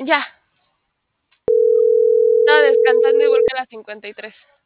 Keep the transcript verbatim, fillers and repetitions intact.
Ya. Estaba descansando igual que la cincuenta y tres.